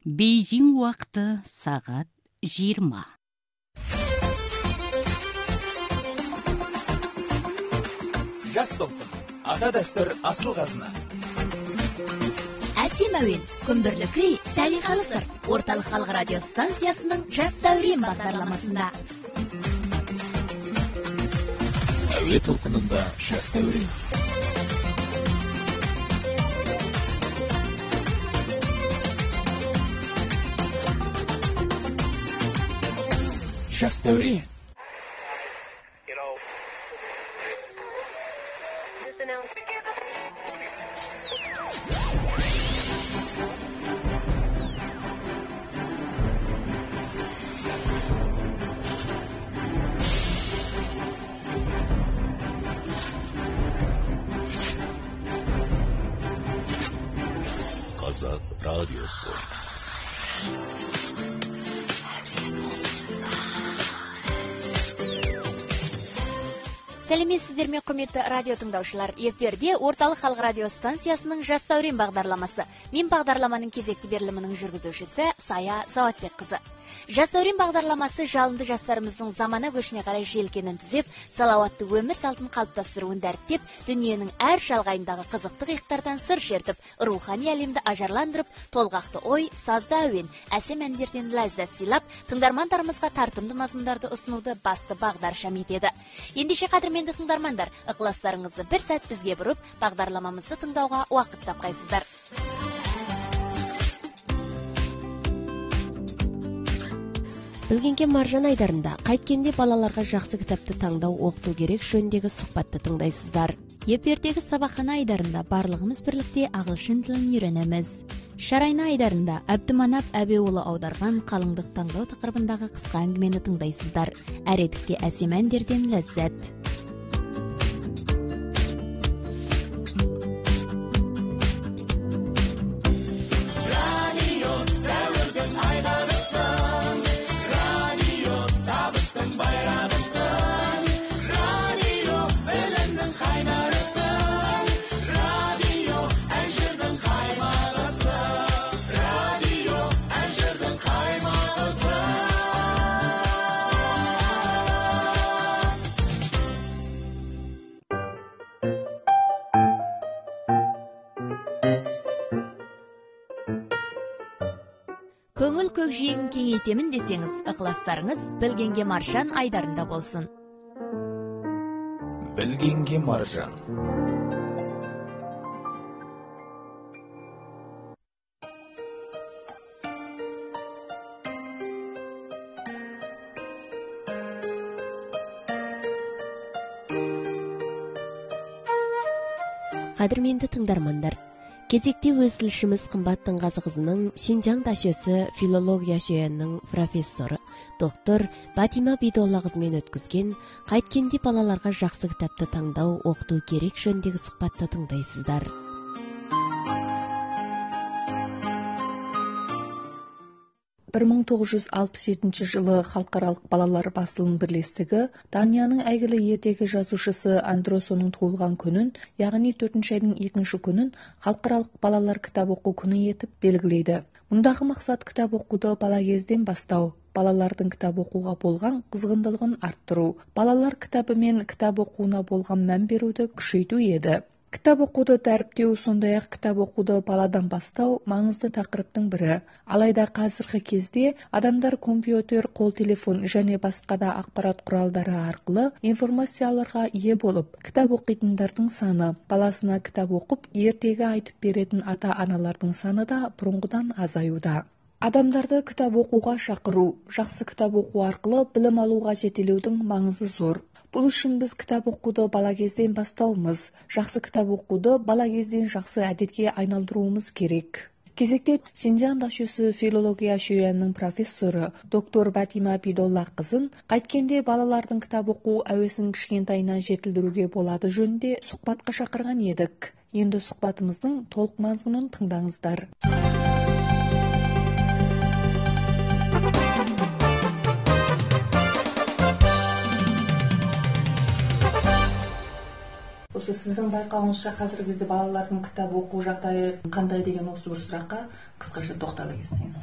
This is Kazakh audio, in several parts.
Бейжің уақыты сағат 20. Жас толқын, ата дәстүр асыл қазына. Әсем әуен, күмбірлі күй, сәлиқалы сыр. Орталық халық радио станциясының жас дәурен бағдарламасында. Әуе толқынында жас дәурен. Жас дәурен. Қазақ радиосы. Сәлеметсіздер ме, құрметті радио тыңдаушылар. Эфирде орталық халық радио станциясының жас дәурен бағдарламасы. Мен бағдарламаның кезекті берілімінің жүргізушісі Сая Заватбекқызы. Жас дәурен бағдарламасы жалынды жастарымыздың замана көшіне қарай желкенін түзеп, салауатты өмір салтын қалыптастыруын дәріптеп, дүниенің әр шалғайындағы қызықты қиықтардан сыр шертіп, рухани әлемді ажарландырып, толғақты ой, сазды әуен, әсем әндерден ләззат сыйлап, тыңдармандарымызға тартымды мазмұндарды ұсынуды басты бағдаршам етеді. Ендеше қадірменді тыңдармандар, ықыластарыңызды бір сәт бізге бұрып, бағдарламамызды тыңдауға уақыт тапқайсыздар. Білгенге Маржан айдарында қайткенде балаларға жақсы кітапты таңдау оқыту керек жөніндегі сұхбатты тыңдайсыздар. Эфирдегі сабақхана айдарында барлығымыз бірлікте ағылшын тілін үйренеміз. Шарайна айдарында Әбдіманап Әбеуұлы аударған қалыңдық таңдау тақырыбындағы қысқа әңгімені тыңдайсыздар. Әредікте әсем әндерден ләззат. Көңіл көкжиегін кеңейтемін десеңіз, ықыластарыңыз Білгенге Маржан айдарында болсын. Білгенге Маржан. Қадірменді тыңдармандар, кезекте өз тілшіміз қымбат Тыңғазықызының Синжан дашесі филология жүйенінің профессоры, доктор Батима Бидоллақызымен өткізген қайткенде балаларға жақсы кітапты таңдау оқыту керек жөніндегі сұхбатты тыңдайсыздар. Бір 1967 жылы халықаралық балалар басылым бірлестігі Данияның әйгілі ертегі жазушысы Андросоның туылған күнін, яғни 4-ші айдың 2-ші күнін халықаралық балалар кітап оқу күні етіп белгілейді. Мұндағы мақсат кітап оқуды бала кезден бастау, балалардың кітап оқуға болған қызғындылығын арттыру, балалар кітабы мен кітап оқуына болған мән беруді күшейту еді. Кітап оқуды дәріптеу, сондай-ақ кітап оқуды баладан бастау маңызды тақырыптың бірі. Алайда қазіргі кезде адамдар компьютер, қол телефон және басқа да ақпарат құралдары арқылы информацияларға ие болып, кітап оқитындардың саны, баласына кітап оқып, ертегі айтып беретін ата-аналардың саны да бұрынғыдан азаюда. Адамдарды кітап оқуға шақыру, жақсы кітап оқу арқылы білім алуға жетелеудің маңызы зор. Бұл үшін біз кітап оқуды бала кезден бастауымыз, жақсы кітап оқуды бала кезден жақсы әдетке айналдыруымыз керек. Кезекте Синжан дашесі филология жүйенінің профессоры доктор Батима Бидоллақызын қайткенде балалардың кітап оқу әуесін кішкентайынан жетілдіруге болады жөнінде сұхбатқа шақырған едік. Енді сұхбатымыздың толық мазмұнын тыңдаңыздар. Осы сіздің байқауыңызша қазіргі кезде балалардың кітап оқу жағдайы қандай деген осы бір сұраққа қысқаша тоқтала кетсеңіз.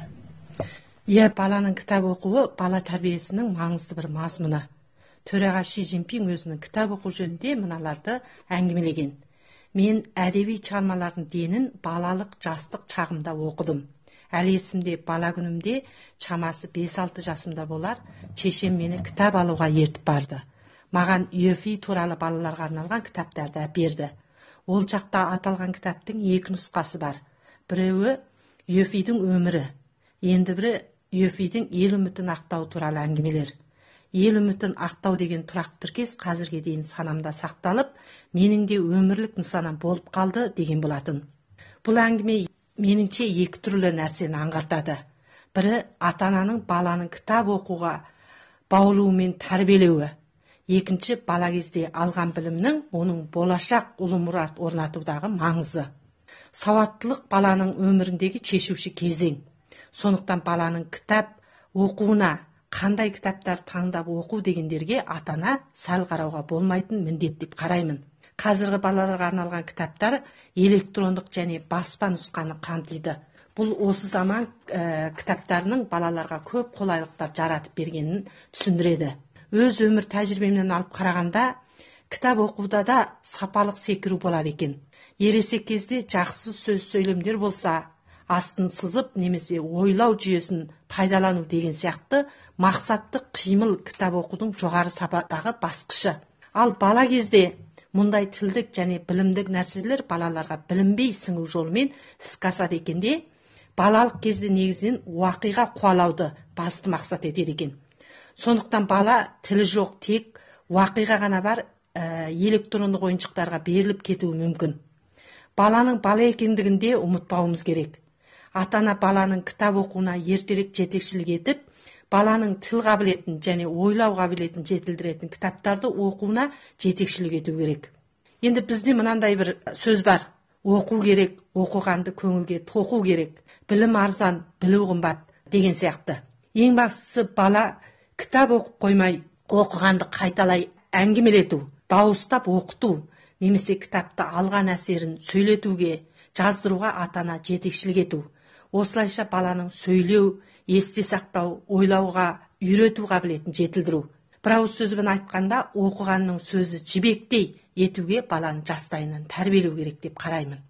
Баланың кітап оқуы бала тәрбиесінің маңызды бір мазмұны. Төраға Ши Цзиньпин өзінің кітап оқу жөнінде мыналарды әңгімелеген. Мен әдеби шығармалардың денін балалық жастық шағымда оқыдым. Әлі есімде, бала күнімде шамасы 5-6 жасымда болар, шешем мені кітап алуға ертіп барды. Маған Йөфи туралы балаларға арналған кітаптарды әперді. Ол жақта аталған кітаптың 2 нұсқасы бар. Біреуі Йөфидің өмірі, енді бірі Йөфидің ел үмітін ақтау туралы әңгімелер. Ел үмітін ақтау деген тұрақ тіркес қазірге дейін санамда сақталып, менің де өмірлік нысанам болып қалды деген болатын. Бұл әңгіме меніңше 2 түрлі нәрсені аңғартады. Бірі ата-ананың баланың кітап оқуға баулуымен тәрбиелеуі. Екінші, бала кезде алған білімнің оның болашақ ұлы мұрат орнатудағы маңызы. Сауаттылық баланың өміріндегі шешуші кезең. Сондықтан баланың кітап оқуына қандай кітаптар таңдап оқу дегендерге ата-ана сәл қарауға болмайтын міндет деп қараймын. Қазіргі балаларға арналған кітаптар электрондық және баспа нұсқаны қамтиды. Бұл осы заман кітаптарының балаларға көп қолайлықтар жаратып бергенін түсіндіреді. Өз өмір тәжірибемнен алып қарағанда, кітап оқуда да сапалық секіру болады екен. Ересек кезде жақсы сөз сөйлемдер болса, астын сызып немесе ойлау жүйесін пайдалану деген сияқты мақсатты қимыл кітап оқудың жоғары сападағы басқышы. Ал бала кезде мұндай тілдік және білімдік нәрселер балаларға білінбей сіңу жолымен іске асады екенде, балалық кезде негізінен уақиға қуалауды басты мақсат етеді екен. Сондықтан бала тілі жоқ, тек уақиға ғана бар электрондық ойыншықтарға беріліп кетуі мүмкін. Баланың бала екендігінде ұмытпауымыз керек. Ата-ана баланың кітап оқуына ертерек жетекшілік етіп, баланың тіл қабілетін және ойлау қабілетін жетілдіретін кітаптарды оқуына жетекшілік ету керек. Енді бізде мынандай бір сөз бар: оқу керек, оқығанды көңілге тоқу керек, білім арзан, білу қымбат деген сияқты. Ең бастысы бала кітап оқып қоймай, оқығанды қайталай әңгімелету, дауыстап оқыту, немесе кітапты алған әсерін сөйлетуге, жаздыруға ата-ана жетекшілік ету. Осылайша баланың сөйлеу, есте сақтау, ойлауға үйрету қабілетін жетілдіру. Бір ауыз сөзбен айтқанда, оқығанның сөзі жібектей етуге баланы жастайынан тәрбиелеу керек деп қараймын.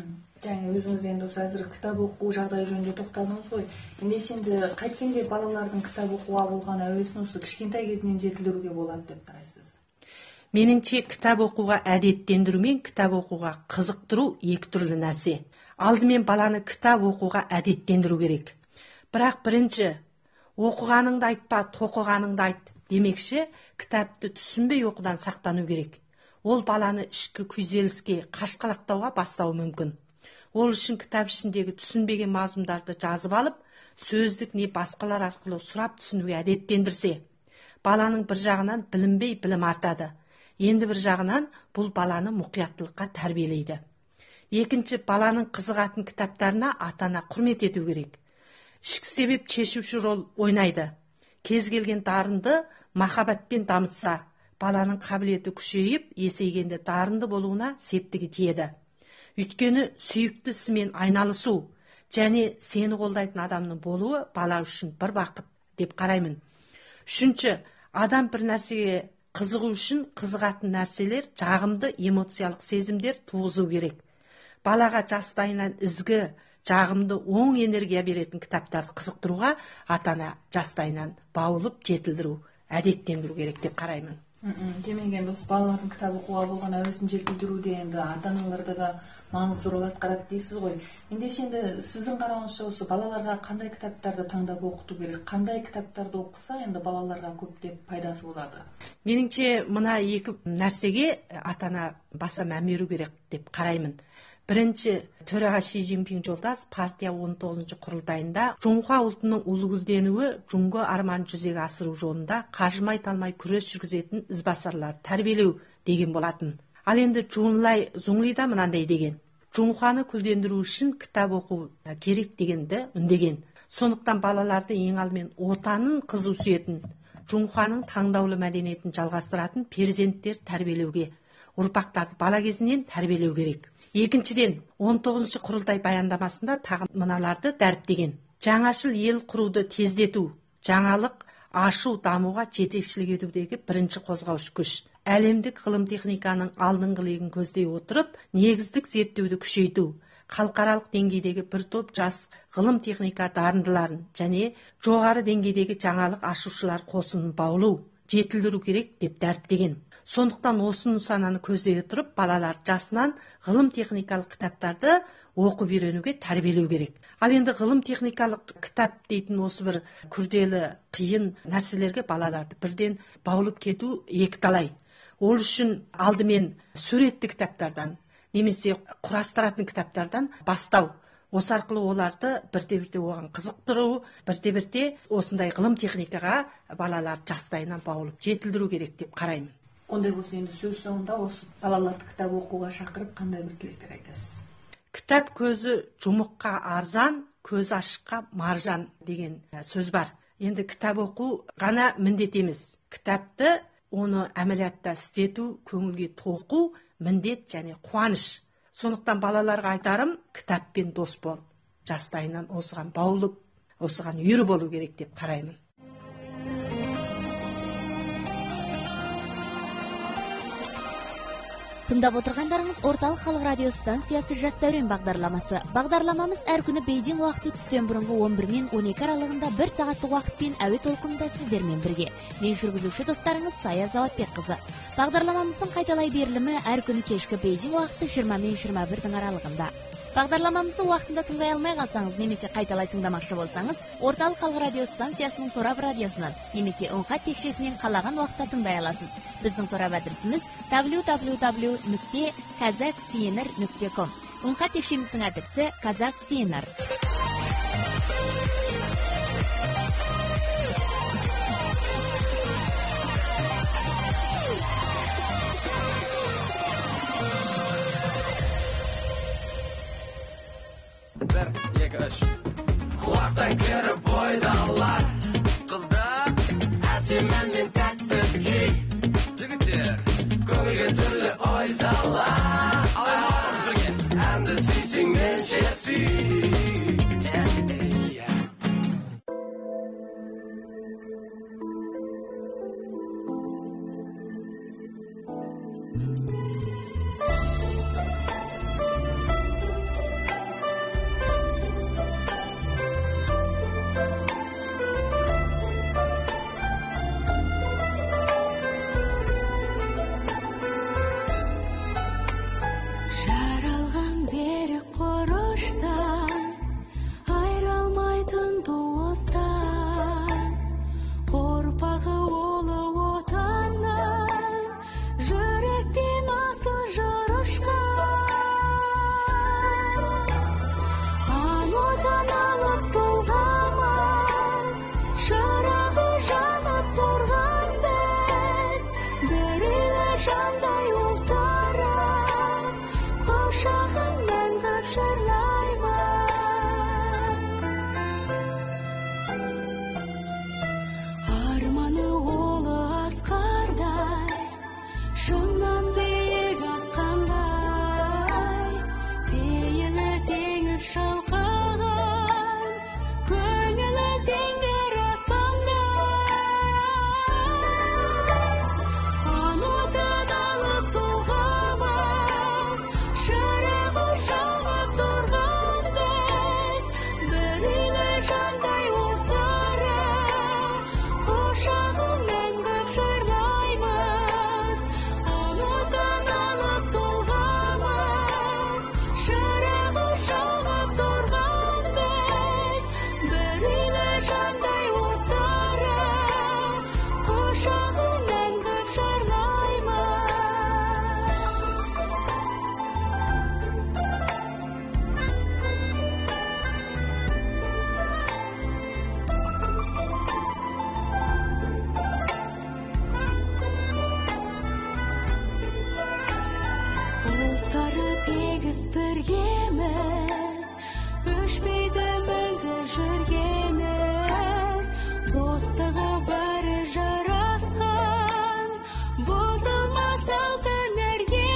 Жаңа өзіңіз енді осы әзір кітап оқу жағдайы жөнінде тоқталдыңыз ғой. Енді қайткенде балалардың кітап оқуға болған әуесін осы кішкентай кезінен жетілдіруге болады деп қарайсыз? Меніңше кітап оқуға әдеттендіру мен кітап оқуға қызықтыру 2 түрлі нәрсе. Алдымен баланы кітап оқуға әдеттендіру керек. Бірақ бірінші, оқығаныңды айтпа, тоқығаныңды айт демекші, кітапты түсінбей оқудан сақтану керек. Ол баланы ішкі күйзеліске, қашқалақтауға бастауы мүмкін. Ол үшін кітап ішіндегі түсінбеген мазмұндарды жазып алып, сөздік не басқалар арқылы сұрап түсінуге әдеттендірсе, баланың бір жағынан білінбей білім артады. Енді бір жағынан бұл баланы мұқияттылыққа тәрбиелейді. Екінші, баланың қызығатын кітаптарына ата-ана құрмет ету керек. Ішкі себеп шешуші рол ойнайды. Кез келген дарынды махаббатпен дамытса, баланың қабілеті күшейіп, есейгенде дарынды болуына септігі тиеді. Өйткені сүйікті ісімен айналысу және сені қолдайтын адамның болуы бала үшін бір бақыт деп қараймын. Үшінші, адам бір нәрсеге қызығу үшін қызығатын нәрселер жағымды эмоциялық сезімдер туғызу керек. Балаға жастайынан ізгі, жағымды, оң энергия беретін кітаптарды қызықтыруға ата-ана жастайынан баулып жетілдіру, әдеттендіру керек деп қараймын. Демек енді осы балалардың кітап оқуға болған әуесін жетілдіруде енді ата-аналарда да маңызды рөл атқарады дейсіз ғой. Ендеше сіздің қарауыңызша осы балаларға қандай кітаптарды таңдап оқыту керек? Қандай кітаптарды оқыса енді балаларға көптеп пайдасы болады? Меніңше мына 2 нәрсеге ата-ана баса мән беру керек деп қараймын. Бірінші, төраға Ши Цзиньпин жолдас партия 19 құрылтайында Жоңға ұлтының ұлы гүлденуі, жұңғы арман жүзеге асыру жолында қажымай талмай күрес жүргізетін ізбасарлар тәрбиелеу деген болатын. Ал енді Жунлай Зуңли да мынандай деген: Жоңғаны күлдендіру үшін кітап оқу керек дегенді үндеген. Сондықтан балаларды ең алдымен отанын қызу сүйетін, Жоңғаның таңдаулы мәдениетін жалғастыратын перзенттер тәрбиелеуге, ұрпақтарды бала кезінен тәрбиелеу керек. Екіншіден, 19 құрылтай баяндамасында тағы мыналарды дәріптеген: жаңашыл ел құруды тездету, жаңалық ашу, дамуға жетекшілік етудегі бірінші қозғаушы күш. Әлемдік ғылым техниканың алдыңғы легін көздей отырып, негіздік зерттеуді күшейту, халықаралық деңгейдегі бір топ жас ғылым техника дарындыларын және жоғары деңгейдегі жаңалық ашушылар қосынын баулу, жетілдіру керек деп дәріптеген. Сондықтан осы нысананы көздей отырып, балалар жасынан ғылым техникалық кітаптарды оқып үйренуге тәрбиелеу керек. Ал енді ғылым техникалық кітап дейтін осы бір күрделі, қиын нәрселерге балаларды бірден баулып кету екіталай. Ол үшін алдымен суретті кітаптардан немесе құрастыратын кітаптардан бастау. Осы арқылы оларды бірте-бірте оған қызықтыру, бірте-бірте осындай ғылым техникаға балалар жастайынан баулып жетілдіру керек деп қараймын. Ондай болса, енді сөз соңында осы балаларды кітап оқуға шақырып қандай бір тілектер айтасыз? Кітап көзі жұмыққа арзан, көзі ашыққа маржан деген сөз бар. Енді кітап оқу ғана міндет емес. Кітапты оны әмәлиятта істету, көңілге тоқу міндет және қуаныш. Сондықтан балаларға айтарым, кітаппен дос бол. Жастайынан осыған баулып, осыған үйір болу керек деп қараймын. Тыңдап отырғандарыңыз Орталық халық радио станциясы Жас дәурен бағдарламасы. Бағдарламамыз әр күні Бейжің уақыты түстен бұрынғы 11 мен 12 аралығында 1 сағаттық уақытпен әуе толқынында сіздермен бірге. Мен жүргізуші достарыңыз Сая Заватбекқызы. Бағдарламамыздың қайталай берілімі әр күні кешкі Бейжің уақыты 20 мен 21 аралығында. Бағдарламамызды уақытында тыңдай алмай қалсаңыз немесе қайталай тыңдамақшы болсаңыз, Орталық халық радио станциясының торап радиосынан немесе үн-хат текшесінен қалаған уақытта тыңдай аласыз. Біздің торап адресіміз www.kazakcnr.com. үн-хат текшеміздің адресі kazakcnr. Bir, екі, үш. Құлақтан кіріп бойдалар, қыздар, әсемін мен тәтті кей. Жігіттер, көңілге түрлі ой салар. Аларымыз бірге, әнді сүйсең менше сүй. Bozulmaz altın ergen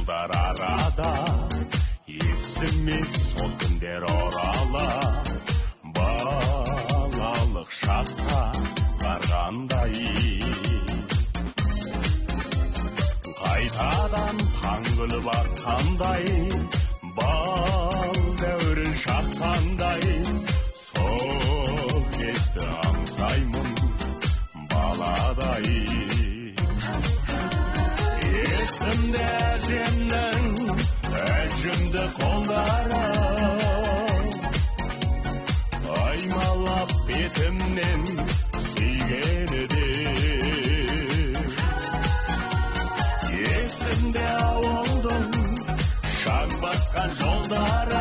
жылдар арада есіме сол күндер орала балалық шаққа барғандай қайтадан таң күліп атқандай бал дәурен шаққандай сол кезді аңсаймын баладай есімде әжемнің әжімді қолдары аймалап бетімнен сүйгені де есімде ауылдың шаң басқан жолдары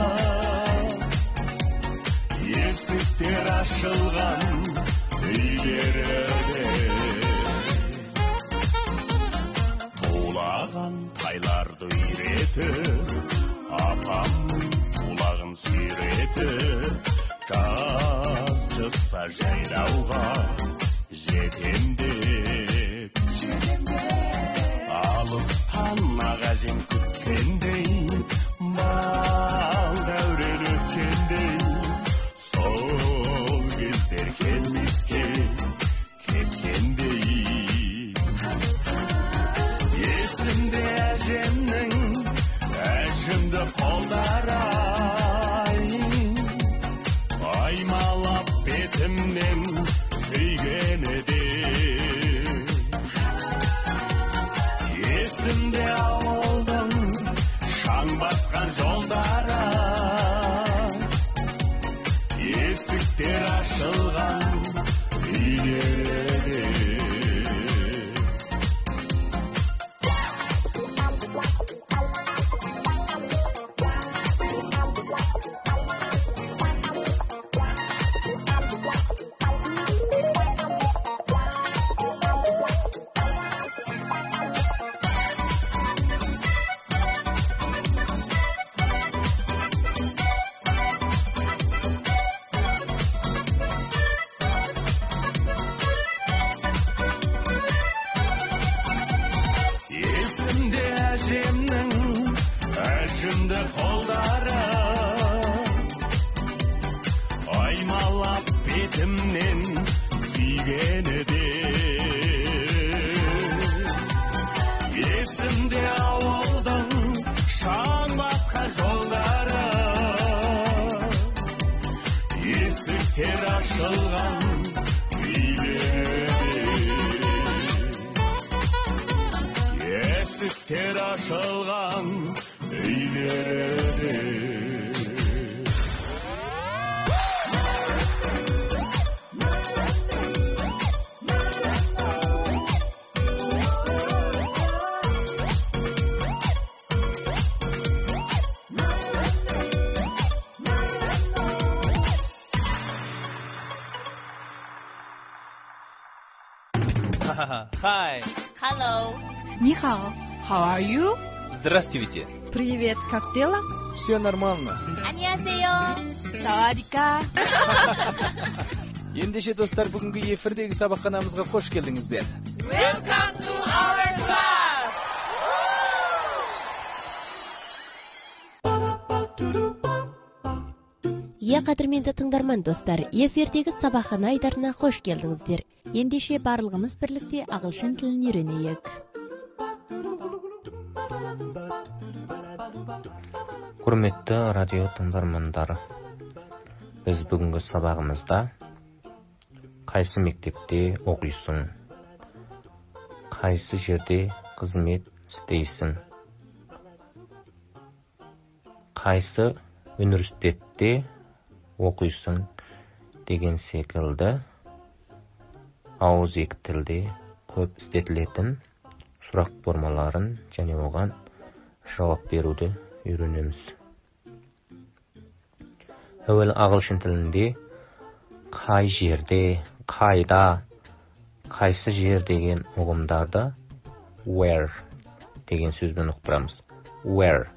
есіктер ашылған үйлері де тулаған тайларды үйретіп апамның тулағын сүйретіп жаз шықса жайлауға жетем деп алыстан ағажем күткендей бал дәурен өткендей сол кездер келмеске кеткендей есімде әжемнің әжімді қолдары аймалап бетімнен сүйгені де есімде ауылдың шаң басқан жолдары есіктер ашылған үйлері әжімді қолдары аймалап бетімнен сүйгені де есімде ауылдың шаң басқан жолдары есіктер ашылған үйлері есіктер ашылған үйлері Hi. Hello. Нихао. How are you? Здравствуйте. Привет, как дела? Все нормально. 안녕하세요. Савадика. Ендеше достар, бүгінгі эфирдегі сабақханамызға қош келдіңіздер. Welcome to our class. Қадірменді тыңдарман достар, эфирдегі сабақхана айдарына қош келдіңіздер. Ендеше барлығымыз бірлікте ағылшын тілін үйренейік. Құрметті радио тыңдармандар, біз бүгінгі сабағымызда қайсы мектепте оқисың, қайсы жерде қызмет істейсің, қайсы университетте оқисың деген секілді ауызекі тілде көп істетілетін сұрақ формаларын және оған жауап беруді үйренеміз. Әуелі ағылшын тілінде қай жерде, қайда, қайсы жер деген ұғымдарды where деген сөзбен ұқтырамыз. Where.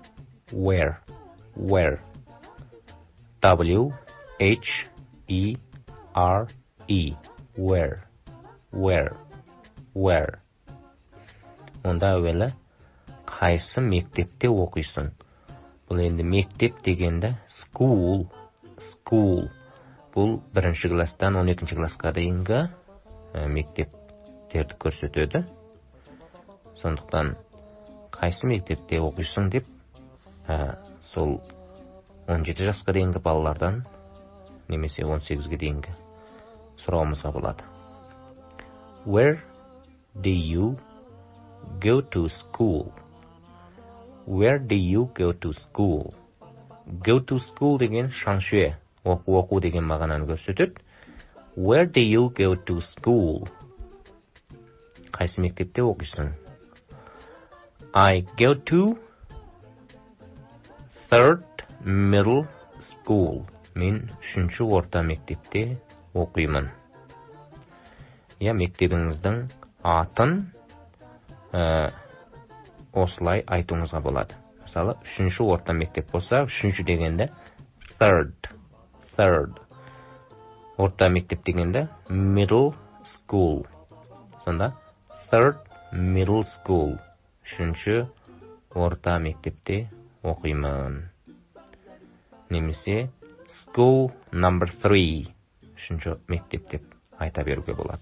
W-H-E-R-E. Where. Онда әуелі қайсы мектепте оқисың? Бұл енді мектеп дегенде school. Бұл 1-ші класстан 12-ші классқа дейінгі мектептерді көрсетеді. Сондықтан қайсы мектепте оқисың деп сол 17 жасқа дейінгі балалардан немесе 18-ге дейінгі сұрауымызға болады. Where do you go to school? Where do you go to school? Go to school деген шаңшуе, оқу деген мағынаны көрсетеді. Where do you go to school? Қайсы мектепте оқисың? I go to 3rd middle school. Мен 3-ші орта мектепте оқимын. Мектебіңіздің атын осылай айтуыңызға болады. Мысалы, 3-ші орта мектеп болса, 3-ші дегенде third. Орта мектеп дегенде middle school. Сонда 3rd middle school. 3-ші орта мектепте оқимын. Немесе school number 3. 3-ші мектеп деп айта беруге болады.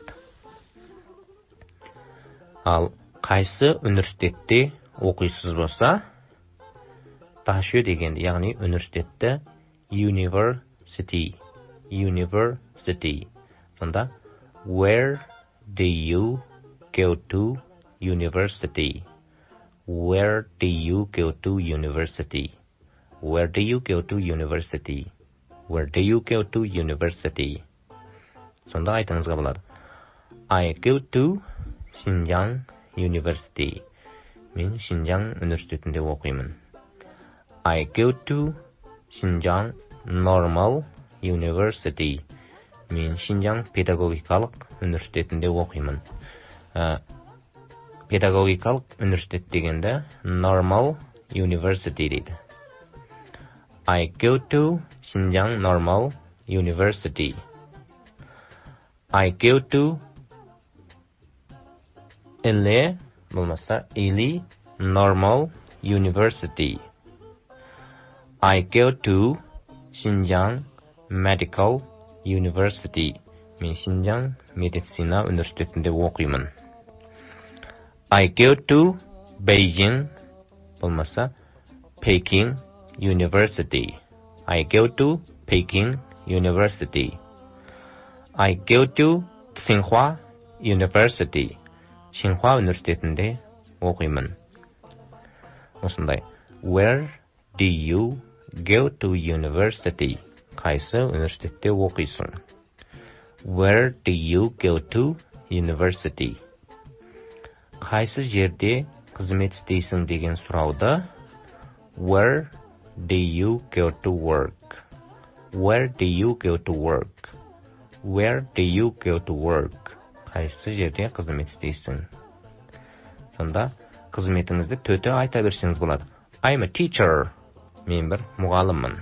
Ал қайсы университетте оқисыз болса, ташө дегенде, яғни университетті university. Сонда where do you go to university? Where do you go to university? Where do you go to university? Where do you go to university? Сонда айтыңызға болады. I go to Xinjiang University. Мен Xinjiang университетінде оқимын. I go to Xinjiang Normal University. Мен Xinjiang педагогикалық университетінде оқимын. Педагогикалық университет дегенде Normal University дейді. I go to Xinjiang Normal University. I go to Ili, болмаса Ili Normal University. I go to Xinjiang Medical University. Мен Xinjiang медицина университетінде оқимын. I go to Beijing, болмаса Peking University. I go to Peking University. I go to Tsinghua University. Тsinghua университетінде оқимын. Осындай. Where do you go to university? Қайсы университетте оқисың? Where do you go to university? Қайсы жерде қызмет істейсің деген сұрауды Where do you go to work? Where do you go to work? Where do you go to work? Қайсы жерде қызмет істейсің? Сонда қызметіңізді төте айта берсеңіз болады. I'm a teacher. Мен бір мұғалыммын.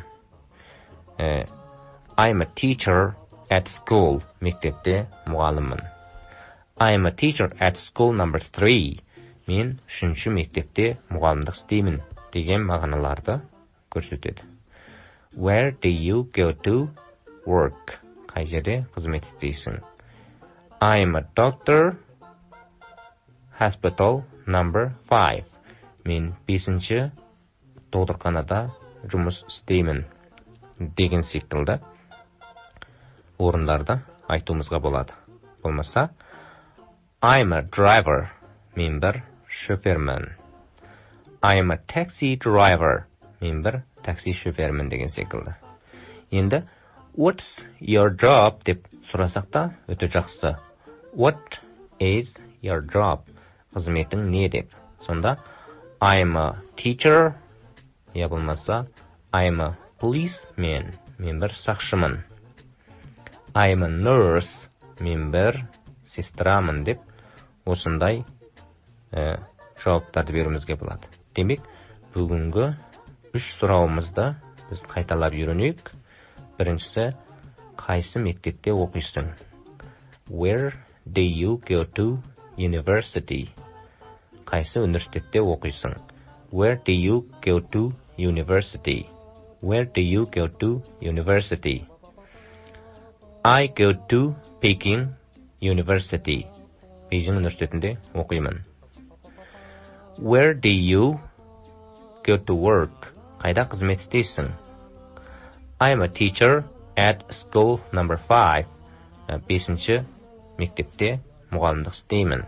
I'm a teacher at school. Мектепте мұғалыммын. I'm a teacher at school number 3. Мен 3-ші мектепте мұғалымдық істеймін деген мағыналарды көрсетеді. Where do you go to work? Қай жерде қызмет істейсің? I'm a doctor hospital number 5. Мен 5-ші докторханада жұмыс істеймін деген секілді орындарды айтуымызға болады. Болмаса I'm a driver. Мен бір шофермін. I'm a taxi driver. Мен бір такси шофермін деген секілді. Енді What's your job деп сұрасақ та өте жақсы. What is your job? Қызметің не деп. Сонда I'm a teacher. Я болмаса I'm a policeman. Мен бір сақшымын. I'm a nurse. Мен бір сестрамын деп осындай жауаптарды беруімізге болады. Демек, бүгінгі 3 сұрауымызды біз қайталап үйренейік. Біріншісі, қайсы мектепте оқисың? Where do you go to university? Қайсы университетте оқисың? Where do you go to university? Where do you go to university? I go to Peking University. Бейжің университетінде оқимын. Where do you go to work? Қайда қызмет істейсің? I'm a teacher at school number 5. 5-ші мектепте мұғалімдік істеймін.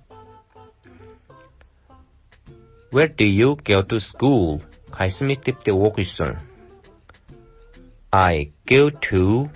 Where do you go to school? Қайсы мектепте оқисың? I go to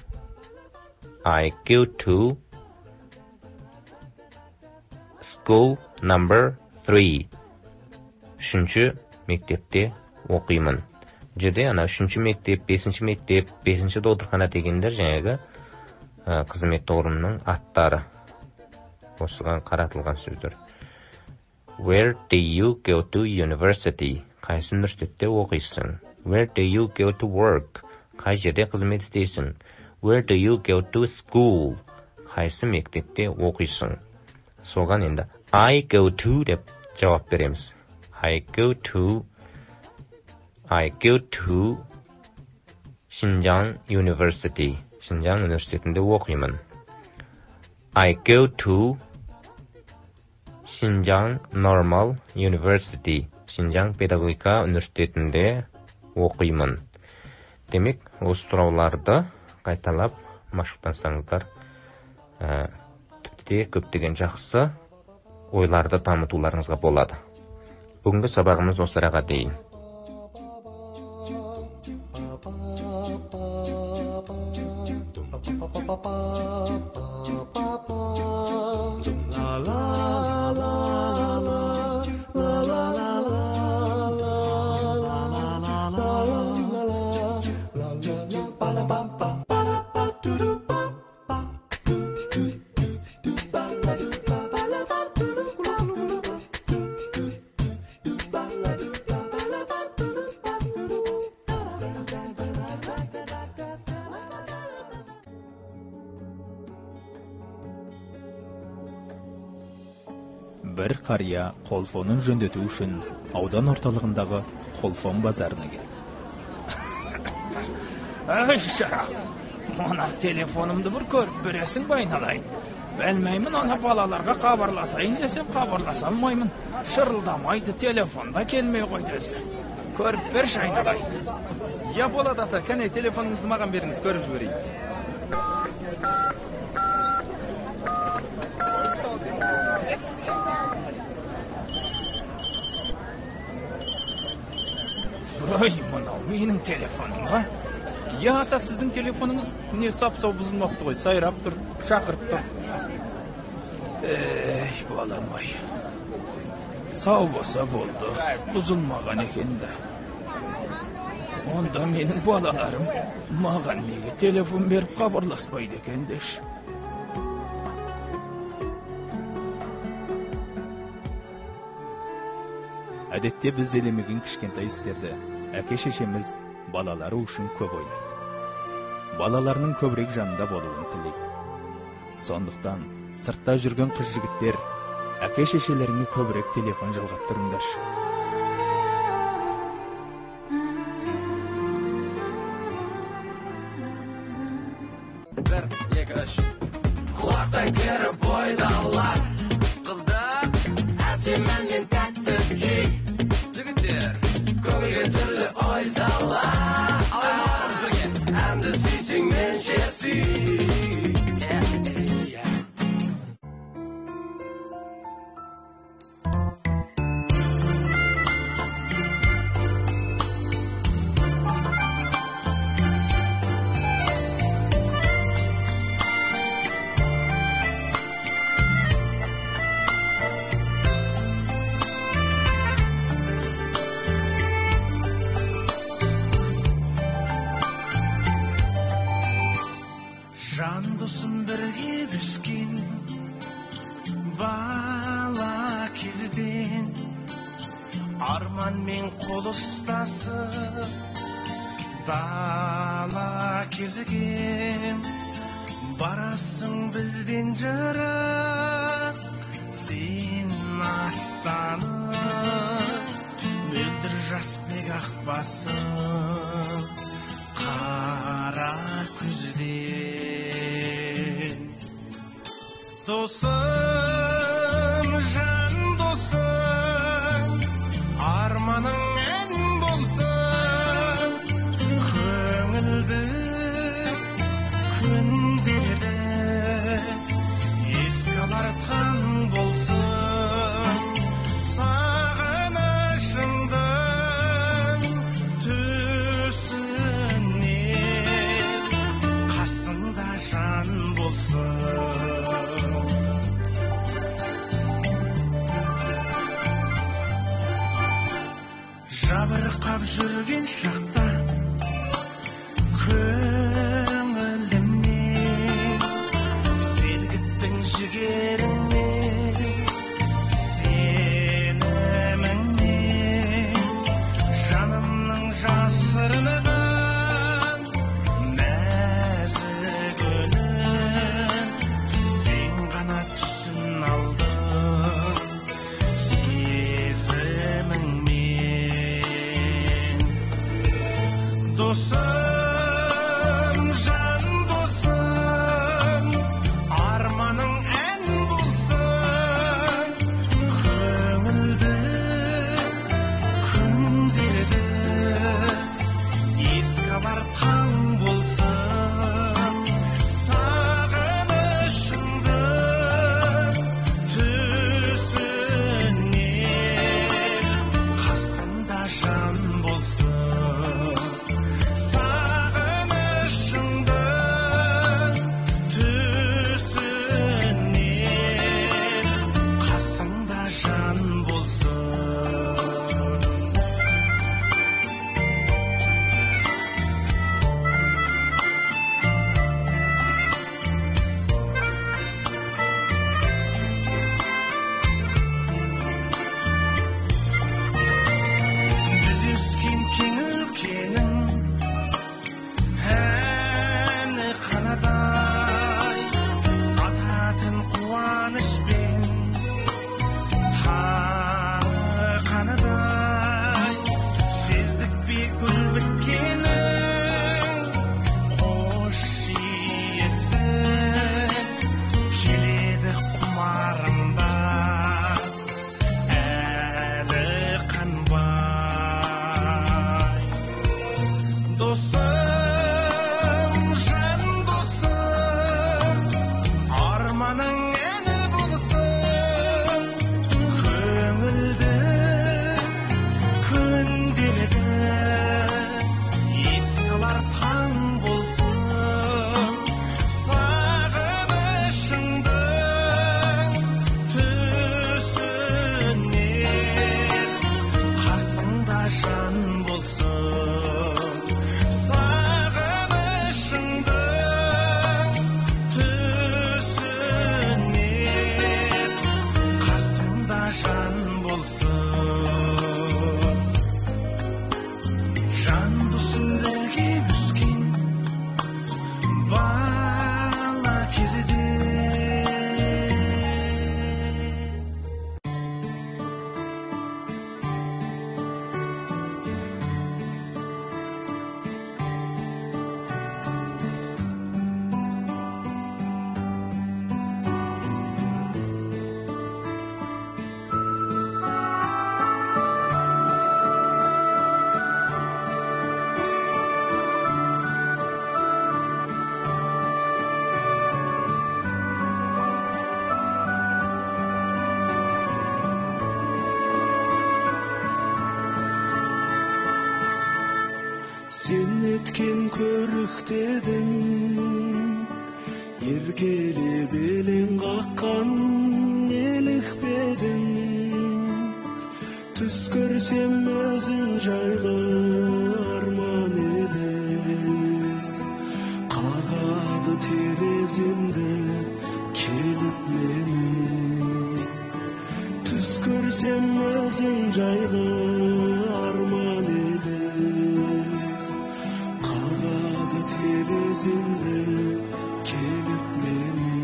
school number 3. 3-ші мектепте оқимын. Жерде ана 3-ші мектеп, 5-ші мектеп, 5-ші додырхана дегендер жаңағы қызмет орнының аттары. Осыған қаратылған сөздер. Where do you go to university? Қайсы университетте оқисың? Where do you go to work? Қай жерде қызмет істейсің? Where do you go to school? Қайсы мектепте оқисың? Соған енді I go to деп жауап береміз. I go to Xinjiang University. Xinjiang университетінде оқимын. I go to Xinjiang Normal University. Xinjiang педагогика университетінде оқимын. Демек, осы сұрауларды қайталап машықтансаңыздар, тіпті көптеген жақсы ойларды дамытуларыңызға болады. Бүгінгі сабағымыз осыраға дейін. Бір қария қолфонын жөндету үшін аудан орталығындағы қолфон базарына келді. Ай, шарақ, мына телефонымды бір көріп бересің бе айналайын? Білмеймін, ана балаларға хабарласайын десем, хабарласа алмаймын. Шырылдамайды, телефонда келмей қойды өзі. Көріп берші айналайын. Я болады ата, кәне телефоныңызды маған беріңіз, көріп жіберейін. Ой, мынау менің телефоным, ба? Я ата, сіздің телефоныңыз не сап-сау бұзылмақты ғой, сайрап тұр, шақырып тұр. Ей, балам ай. Сау болса болды, бұзылмаған екенді. Онда менің балаларым маған неге телефон беріп хабарласпайды екендеш. Әдетте біз елемеген кішкентай істерді әке-шешеміз балалары үшін көп ойлайды. Балаларының көбірек жанында болуын тілейді. Сондықтан сыртта жүрген қыз-жігіттер әке-шешелеріңе көбірек телефон жалғап тұрыңдаршы. Бір, екі, үш. Құлақтай керіп ойдалар. Қыздар, әсемін мен тәтті кей. Жігіттер, көңілге түрлі ой сала. Алмағыз бірге, әмді сүйсең менше сүй. Жан досым бірге өскен бала кезден арманмен қол ұстасып бала кезген барасың бізден жырақ сен аттанып мен жастек ақбасым қара күзден досым жан досым арманың ән болсын көңілді күндерді еске алартқан болсын сағынышыңдың түсінен қасыңда жан болсын жабырқап жүрген шақта көңілімнен сергіттің жігеріңнен сеніміңнен жанымның жасырынған нәзік үнін сен ғана түсін алдың сезіміңмен досым жан досым арманың ән болсын көңілді күндерді еске алартқан болсын сағынышыңдың түсінен қасымда жан болсын сағынышыңдың түсінен қасымда жан болсын біз өскен кең өлкенің әні қанадай ататын қуанышпен тағы қанадай сездік пе гүл біткенің қош иесін келеді құмарымда әлі қанбай досым жан досым арманың әні болсын көңілді күндерді еске алартқан болсын сағынышыңдың түсінен қасыңда жан болсын сағынышыңдың түсінен қасыңда жан болсын жан досым бірге өскен бала кезде Сен еткен көріктедің еркелеп елең қаққан елікпедің түс көрсем өзің жайлы арман елес қағады тереземді келіп менің түс көрсем өзің жайлы арман елес қағады тереземді келіп менің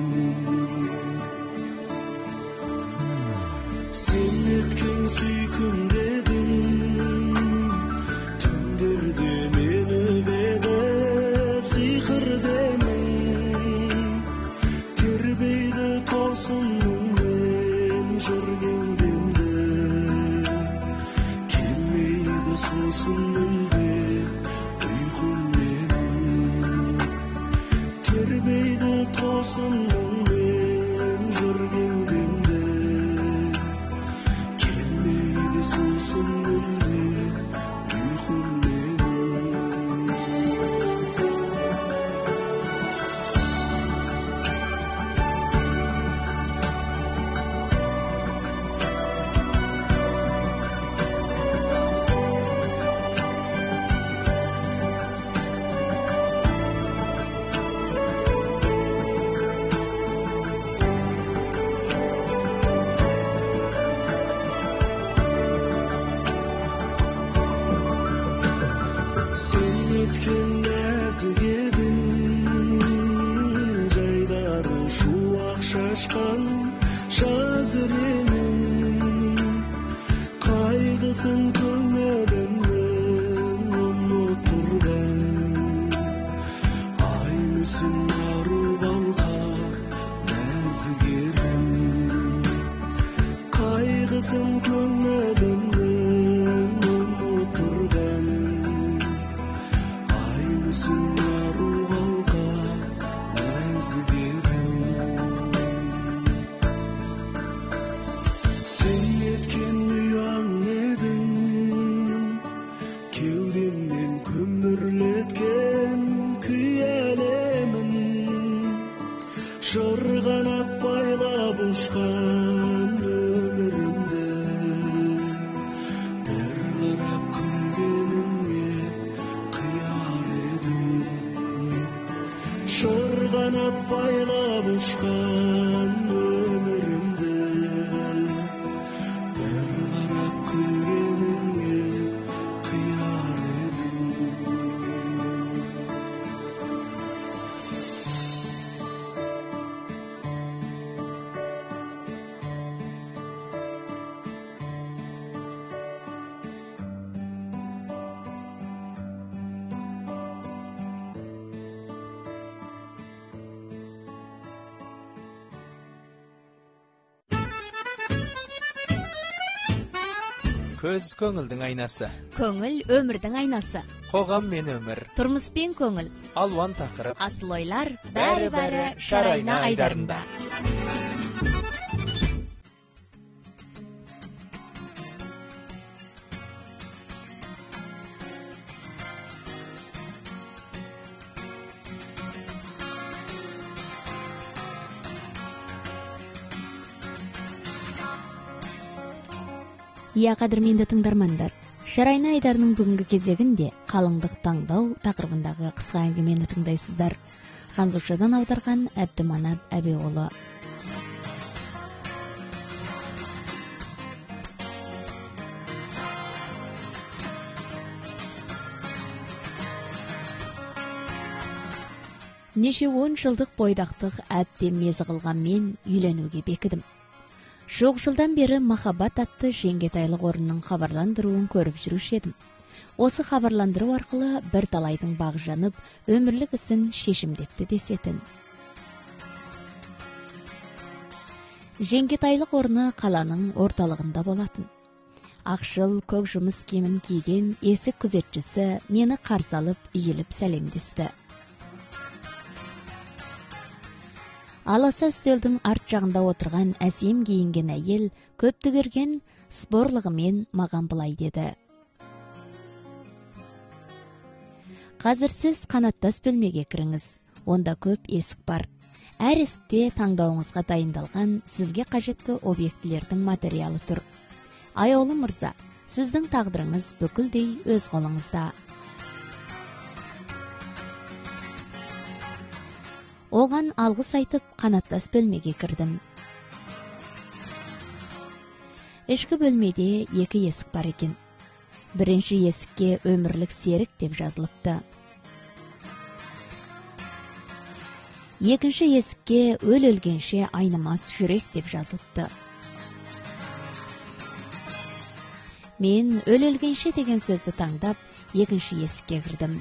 сен еткен сүйкімдедің сосын мүлде ұйқым менің тербейді тосыныңмен жыр кеудемде келмейді сосын мүлде ұйқым нәзік едің жайдары шуақ шашқан жазыренің қайғысын көңілімнің ұмыттырған ай мүсін ару қалқа нәзік ерім қайғысын көңілімнің ұмыттырған Сыңару қалқа нәзік ерім сен еткен ұяң едің кеудемнен көмірлеткен күй әлемін шыр қанат байлап ұшқан өмірімді бір қарап күлгеніңе шыр қанат байлап ұшқан өмірімді бір қарап күлгеніңе қияр едім Көз көңілдің айнасы. Көңіл өмірдің айнасы. Қоғам мен өмір. Тұрмыс пен көңіл. Алуан тақырып. Асыл ойлар бәрі-бәрі Шарайна айдарында. Иә, қадірменді тыңдармандар, Шарайна айдарының бүгінгі кезегінде қалыңдық таңдау тақырыбындағы қысқа әңгімені тыңдайсыздар. Ханзушадан аударған Әбдіманап Әбеұлы. Неше 10 жылдық бойдақтық әбден мезі қылған мен үйленуге бекідім. Жоқ жылдан бері махаббат атты Жеңгетайлық орынның хабарландыруын көріп жүруші едім. Осы хабарландыру арқылы бір талайдың бағы жанып, өмірлік ісін шешімдепті десетін. Жеңгетайлық орны қаланың орталығында болатын. Ақшыл көк жұмыс киімін киген есік күзетшісі мені қарсы алып, иіліп сәлемдесті. Аласа үстелдің арт жағында отырған әсем киінген әйел көпті көрген спорлығымен маған былай деді. Қазір сіз қанаттас бөлмеге кіріңіз. Онда көп есік бар. Әр есікте таңдауыңызға дайындалған сізге қажетті объектілердің материалы тұр. Аяулы мырза, сіздің тағдырыңыз бүкілдей өз қолыңызда. Оған алғыс айтып, қанаттас бөлмеге кірдім. Ішкі бөлмеде 2 есік бар екен. Бірінші есікке өмірлік серік деп жазылыпты. Екінші есікке өлгенше айнымас жүрек деп жазылыпты. Мен өлгенше деген сөзді таңдап, екінші есікке кірдім.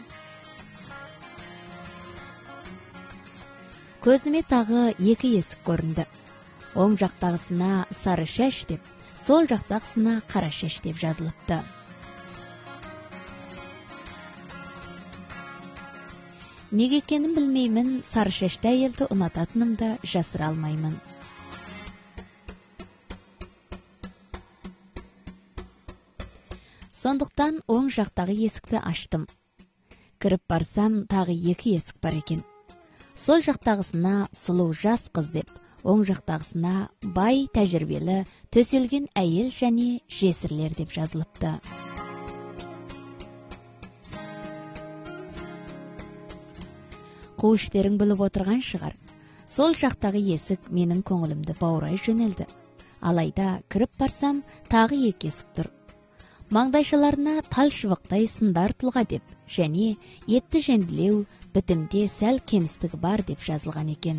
Көзіме тағы 2 есік көрінді. Оң жақтағысына сары шаш деп, сол жақтағысына қара шаш деп жазылыпты. Неге екенін білмеймін, сары шашты әйелді ұнататынымды жасыра алмаймын. Сондықтан оң жақтағы есікті аштым. Кіріп барсам, тағы 2 есік бар екен. Сол жақтағысына сұлу жас қыз деп, оң жақтағысына бай, тәжірибелі, төселген әйел және жесірлер деп жазылыпты. Қуыштерің біліп отырған шығар. Сол жақтағы есік менің көңілімді баурай жөнелді. Алайда кіріп барсам, тағы 2 есік тұр. Маңдайшаларына тал шыбықтай сындар тұлға деп, және етті женділеу, бітімде сәл кемістігі бар деп жазылған екен.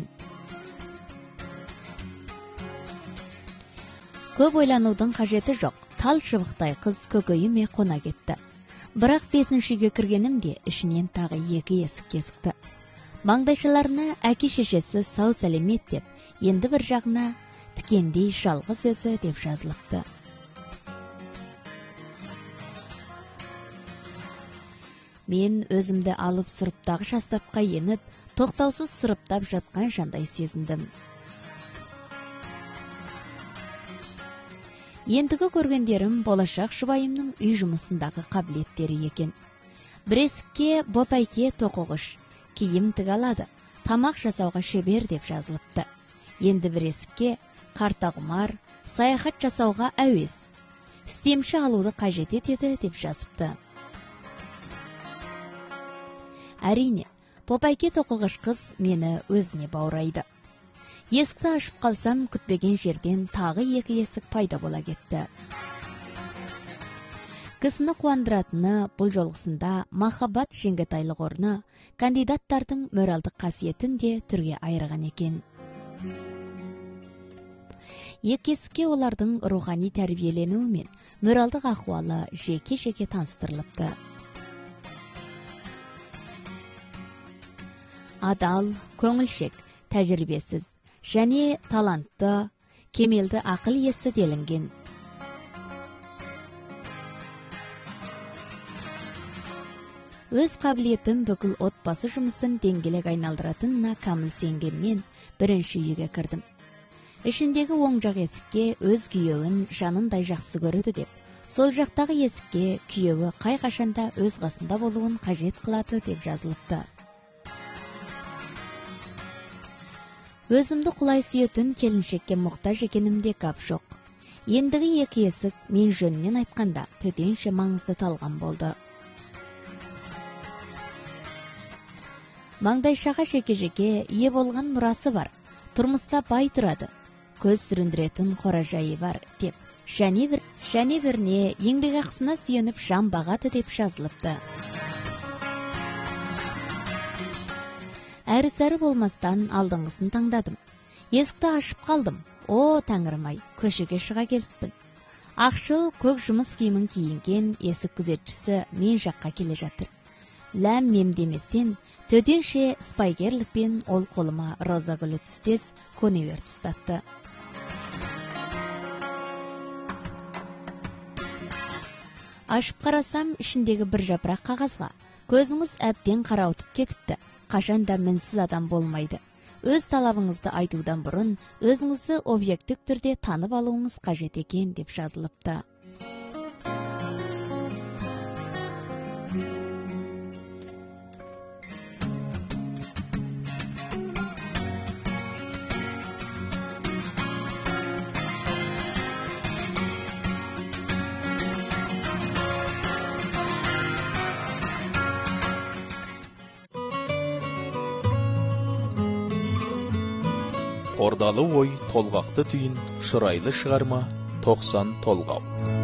Көп ойланудың қажеті жоқ. Тал шыбықтай қыз көкейіме қона кетті. Бірақ 5-ші үйге кіргенімде ішінен тағы 2 есік кезікті. Маңдайшаларына әке шешесі сау сәлемет деп, енді бір жағына тікендей жалғыз өзі деп жазылыпты. Мен өзімді алып сұрыптағы шаспапқа еніп, тоқтаусыз сұрыптап жатқан жандай сезіндім. Ендігі көргендерім болашақ жұбайымның үй жұмысындағы қабілеттері екен. Бір есікке бопайке тоқығыш, киім тіге алады, тамақ жасауға шебер деп жазылыпты. Енді бір есікке қартағұмар, саяхат жасауға әуес, стемші алуды қажет етеді деп жазыпты. Әрине, попайке тоқығыш қыз мені өзіне баурайды. Есікті ашып қалсам, күтпеген жерден тағы 2 есік пайда бола кетті. Кісіні қуандыратыны бұл жолғысында махаббат жеңгетайлық орны кандидаттардың моральдық қасиетін де түрге айырған екен. 2 есікке олардың рухани тәрбиеленуі мен моральдық ахуалы жеке-жеке таныстырылыпты. Адал, көңілшек, тәжірибесіз және талантты, кемелді ақыл иесі делінген. Өз қабілетім бүкіл отбасы жұмысын деңгелек айналдыратынына кәміл сенгенмен 1-ші үйге кірдім. Ішіндегі оң жақ есікке өз күйеуін жанындай жақсы көреді деп, сол жақтағы есікке күйеуі қай қашанда өз қасында болуын қажет қылады деп жазылыпты. Өзімді құлай сүйетін келіншекке мұқтаж екенімде гап жоқ. Ендігі 2 есік мен жөнінен айтқанда төтенше маңызды талғам болды. Маңдайшаға жеке-жеке ие болған мұрасы бар, тұрмыста бай тұрады, көз сүріндіретін қоражайы бар деп, және біріне еңбек ақысына сүйеніп жан бағады деп жазылыпты. Әрі-сәрі болмастан алдыңғысын таңдадым. Есікті ашып қалдым. О, тәңірім-ай, көшеге шыға келіппін. Ақшыл көк жұмыс киімін киінген есік күзетшісі мен жаққа келе жатыр. Ләм мем деместен төтенше спайгерлікпен ол қолыма роза гүлі түстес коневер ұстатты. Ашып қарасам, ішіндегі бір жапырақ қағазға көзіңіз әбден қарауытып кетіпті. Қашанда мінсіз адам болмайды. Өз талабыңызды айтудан бұрын, өзіңізді объектік түрде танып алуыңыз қажет екен деп жазылыпты. Қордалы ой толғақты түйін, шырайлы шығарма 90 толғау.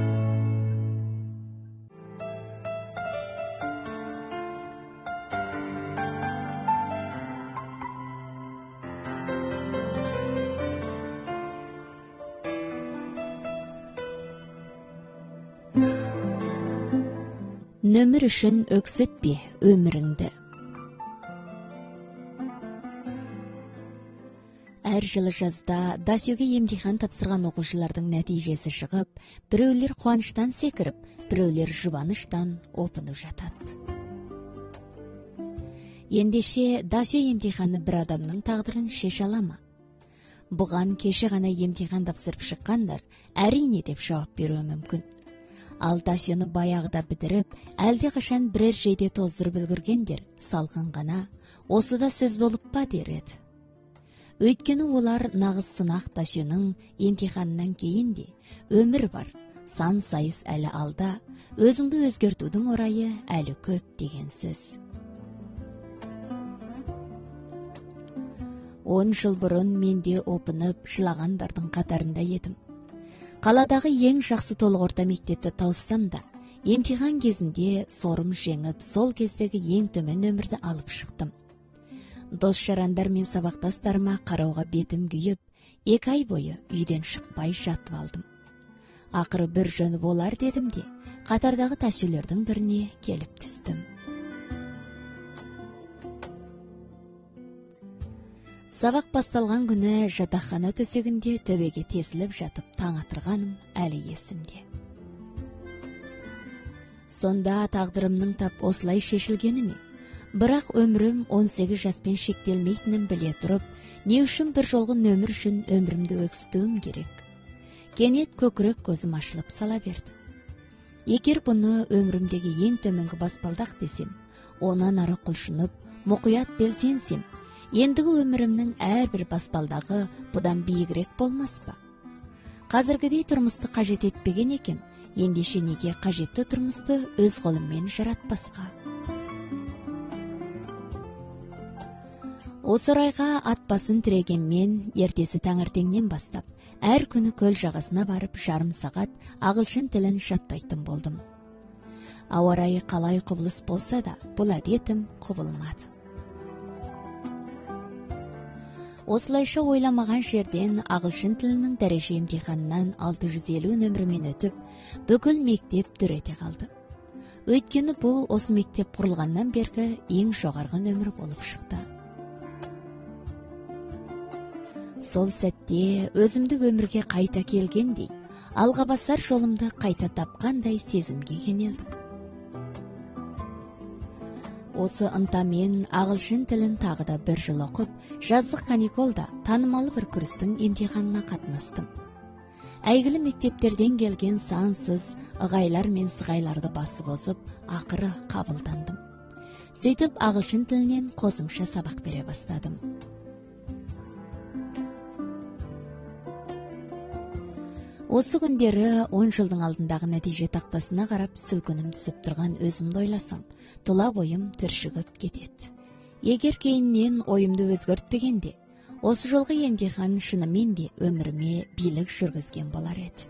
Нөмір үшін өксітпе өміріңді. Әр жылы жазда дасюге емтихан тапсырған оқушылардың нәтижесі шығып, біреулер қуаныштан секіріп, біреулер жұбаныштан опынып жатады. ендеше даше емтиханы бір адамның тағдырын шеше ала ма? Бұған кеше ғана емтихан тапсырып шыққандар әрине деп жауап беруі мүмкін. Ал дашені баяғыда бітіріп, әлде қашан бірер жейде тоздырып үлгергендер салқын ғана осы да сөз болып па дер еді. Өйткені олар нағыз сынақ дашенің емтиханынан кейін де өмір бар, сан сайыс әлі алда, өзіңді өзгертудің орайы әлі көп деген сөз. 10 жыл бұрын менде опынып жылағандардың қатарында едім. Қаладағы ең жақсы толық орта мектепті тауыссам да, емтихан кезінде сорым жеңіп, сол кездегі ең төмен нөмірді алып шықтым. Дос жарандар мен сабақтастарыма қарауға бетім күйіп, 2 ай бойы үйден шықпай жатып алдым. Ақыры бір жөні болар дедім де, қатардағы тәсілердің біріне келіп түстім. Сабақ басталған күні жатақхана төсегінде төбеге тесіліп жатып таң атырғаным әлі есімде. Сонда тағдырымның тап осылай шешілгені ме? Бірақ өмірім 18 жаспен шектелмейтінін біле тұрып, не үшін бір жолғы нөмір үшін өмірімді өксітуім керек? Кенет көкірек көзім ашылып сала берді. Егер бұны өмірімдегі ең төменгі баспалдақ десем, онан ары құлшынып, мұқият белсенсем, ендігі өмірімнің әрбір баспалдағы бұдан биігірек болмас па? Қазіргідей тұрмысты қажет етпеген екем, ендеше неге қажетті тұрмысты өз қолыммен жаратпасқа? Осы орайға ат басын тірегенмен ертесі таңертеңнен бастап, әр күні көл жағасына барып жарым сағат ағылшын тілін жаттайтын болдым. Ауа райы қалай құбылыс болса да, бұл әдетім құбылмады. Осылайша ойламаған жерден ағылшын тілінің дәреже емтиханынан 650 нөмірмен өтіп, бүкіл мектеп дүр ете қалды. Өйткені бұл осы мектеп құрылғаннан бергі ең жоғарғы нөмір болып шықты. Сол сәтте өзімді өмірге қайта келгендей, алға басар жолымды қайта тапқандай сезімге кенелдім. Осы ынтамен ағылшын тілін тағы да бір жыл оқып, жаздық каникулда танымалы бір курстың емтиханына қатынастым. Әйгілі мектептерден келген сансыз ығайлар мен сығайларды басып озып, ақыры қабылдандым. Сөйтіп ағылшын тілінен қосымша сабақ бере бастадым. Осы күндері 10 жылдың алдындағы нәтиже тақтасына қарап сүлкінім түсіп тұрған өзімді ойласам, тұла бойым түршігіп кетеді. Егер кейіннен ойымды өзгертпегенде, осы жолғы емтихан шынымен де өміріме билік жүргізген болар еді.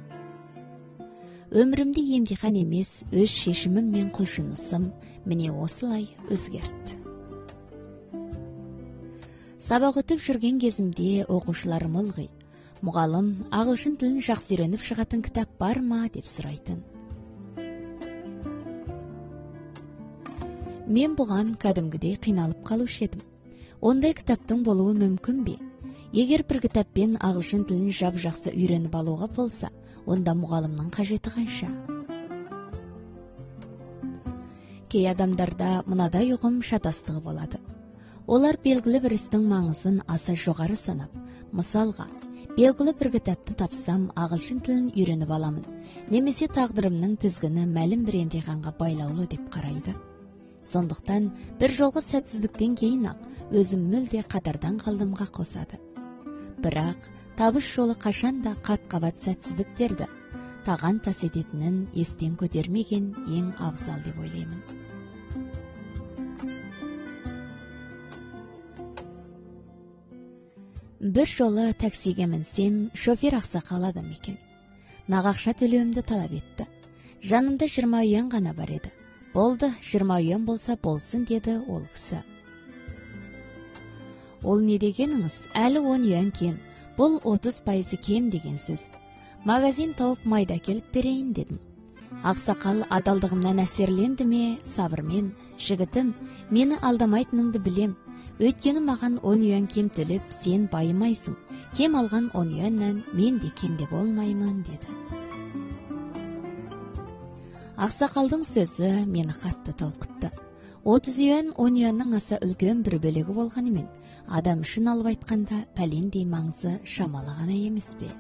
Өмірімде емтихан емес, өз шешімім мен құлшынысым міне осылай өзгертті. Сабақ өтіп жүрген кезімде оқушыларым ылғи, мұғалім, ағылшын тілін жақсы үйреніп шығатын кітап бар ма деп сұрайтын. Мен бұған кәдімгідей қиналып қалушы едім. Ондай кітаптың болуы мүмкін бе? Егер бір кітаппен ағылшын тілін жап-жақсы үйреніп алуға болса, онда мұғалімнің қажеті қанша? Кей адамдарда мынадай ұғым шатастығы болады. Олар белгілі бір істің маңызын аса жоғары санап, мысалға, белгілі бір кітапты тапсам, ағылшын тілін үйреніп аламын, немесе тағдырымның тізгіні мәлім бір емтиханға байлаулы деп қарайды. Сондықтан бір жолғы сәтсіздіктен кейін-ақ өзім мүлде қатардан қалдымға қосады. Бірақ табыс жолы қашанда қат-қабат сәтсіздіктерді таған тас ететінін естен көтермеген ең абзал деп ойлаймын. Бір жолы таксиге мінсем, шофер ақсақал адам екен. Нағақша төлеуімді талап етті. Жанымда 20 үйен ғана бар еді. Болды, 20 үйен болса болсын, деді ол кісі. Ол не дегеніңіз? Әлі 10 үйен кем. Бұл 30% кем деген сөз. Магазин тауып майда келіп берейін дедім. Ақсақал адалдығымнан әсерленді ме? Сабырмен, жігітім, мені алдамайтыныңды білем. Өйткені маған 10 үйен кем төлеп, сен байымайсың. Кем алған 10 үйеннен мен де кенде болмаймын, деді. Ақсақалдың сөзі мені қатты толқытты. 30 юан 10 юанның аса үлкен бір бөлігі болғанымен, адам үшін алып айтқанда пәлендей маңызы шамалы ғана емес пе?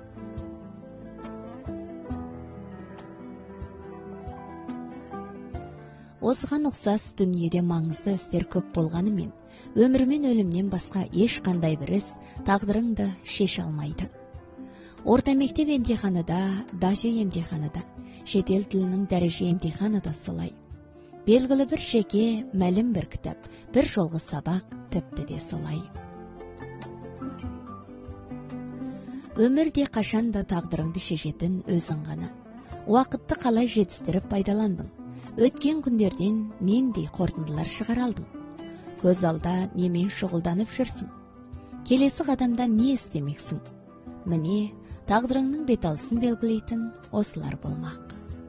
Осыған ұқсас дүниеде маңызды істер көп болғанымен, өмір мен өлімнен басқа ешқандай бір іс тағдырыңды шеше алмайды. Орта мектеп емтиханы да, дашы емтиханы да, шетел тілінің дәреже емтиханы да солай. Белгілі бір жеке, мәлім бір кітап, бір жолғы сабақ тіпті де солай. Өмірде қашанда тағдырыңды шешетін өзің ғана. Уақытты қалай жетістіріп пайдаландың? Өткен күндерден нендей қорытындылар шығара алдың? Көз алда немен шұғылданып жүрсің? Келесі қадамда не істемексің? Міне, тағдырыңның беталысын белгілейтін осылар болмақ.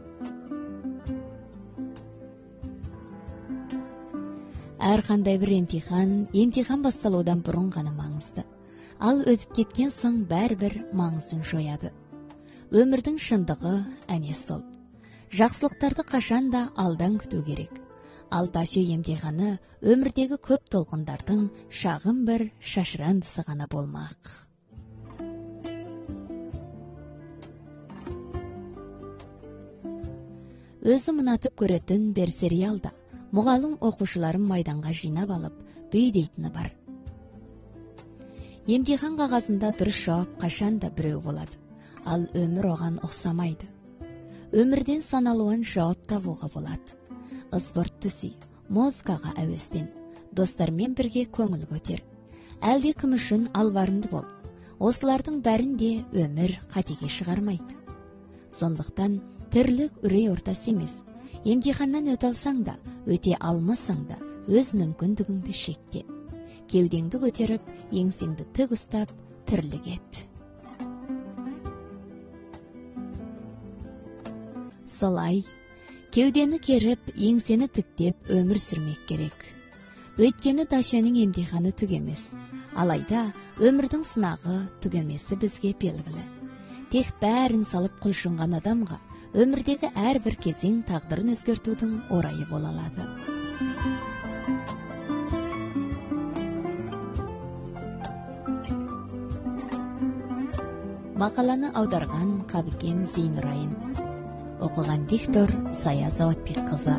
Әрқандай бір емтихан басталудан бұрын ғана маңызды. Ал өтіп кеткен соң бәрібір маңызын жояды. Өмірдің шындығы әне сол. Жақсылықтарды қашанда алдан күту керек. Ал ташу емтиханы өмірдегі көп толқындардың шағын бір шашырандысы ғана болмақ. Өзі мұнатып көретін бір сериалда мұғалім оқушыларын майданға жинап алып, бүй дейтіні бар. Емтихан қағазында дұрыс жауап қашанда біреу болады, ал өмір оған ұқсамайды. Өмірден саналуан жауап табуға болады. Спортты сүй, музыкаға әуестен, достармен бірге көңіл көтер. Әлде кім үшін албарынды бол. Осылардың бәрінде өмір қатеге шығармайды. Сондықтан тірлік үрей ортасы емес. Емтиханнан өте алсаң да, өте алмасаң да, өз мүмкіндігіңді шекте. Кеудеңді көтеріп, еңсеңді тік ұстап, тірлік ет. Солай, кеудені керіп, еңсені тіктеп өмір сүрмек керек. Өйткені Дашаның емтиханы түгемес. Алайда өмірдің сынағы түгемесі бізге белгілі. Тек бәрін салып құлшынған адамға өмірдегі әрбір кезең тағдырын өзгертудің орайы бола алады. Мақаланы аударған Қабыкен Зейнұрайын. Оқыған диктор Сая Заватбек қызы.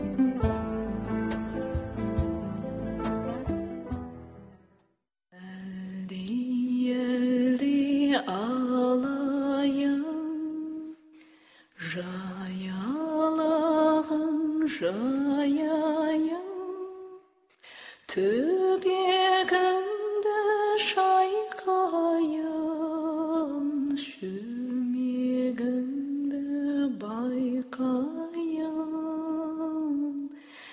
Әлді алайын, жаялығын жаяйын, төбегіңді шайқайын, шөмегіңді байқайын,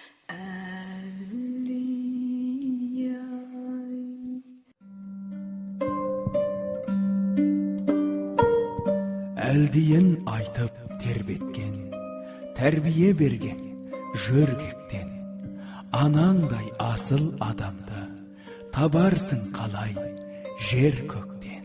Әлдиін айтып тербеткен, тәрбие берген жөргектен, анаңдай асыл адамды табарсың қалай жер көктен.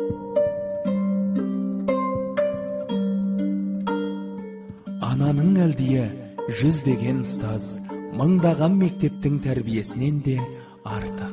Ананың әлдие жүздеген ұстаз, мыңдаған мектептің тәрбиесінен де артық.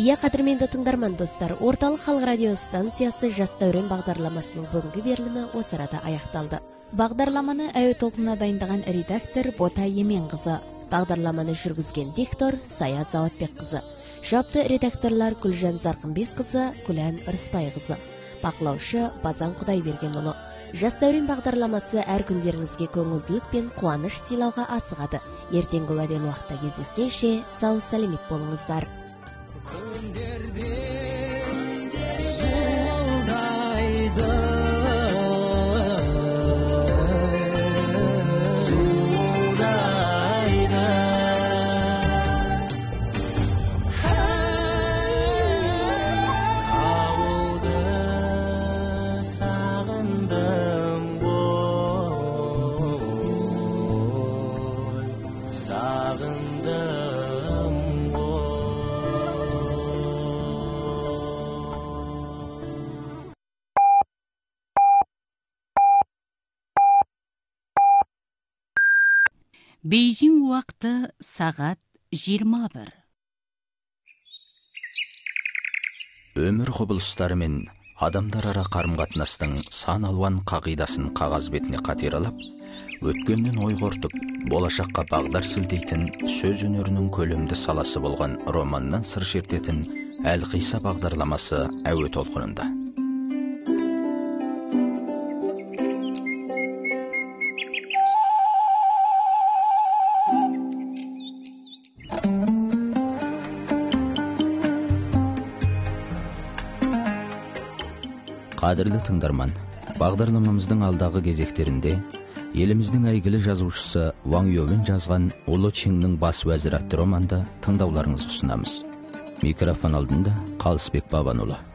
Ия кадырменді тыңдарман достар, Орталық халық радио станциясы Жас дәурен бағдарламасының бүгінгі берілімі осы арада аяқталды. Бағдарламаны әуе толқынына дайындаған редактор Бота Емен қызы, бағдарламаны жүргізген диктор Сая Заватбек қызы, жауапты редакторлар Гүлжан Зарқынбек қызы, Күлән Ырыспай қызы, бақылаушы Базан Құдайбергенұлы. Жас дәурен бағдарламасы әр күндеріңізге көңілділік пен қуаныш сыйлауға асығады. Ертеңгі уәделі уақытта кездескенше сау сәлемет болыңыздар. Бейжің уақыты сағат 21. Өмір құбылыстары мен адамдар ара қарым-қатынастың сан алуан қағидасын қағаз бетіне қатералап, өткеннен ой қортып, болашаққа бағдар сілтейтін сөз өнерінің көлемді саласы болған романнан сыр шертетін Әлқиса бағдарламасы әуе толқынында. Қадірлі тыңдарман, бағдарламамыздың алдағы кезектерінде еліміздің әйгілі жазушысы Ваң Йовен жазған Ұлы Чеңнің бас уәзірі атты романды тыңдауларыңызға ұсынамыз. Микрофон алдында Қалысбек Бабанұлы.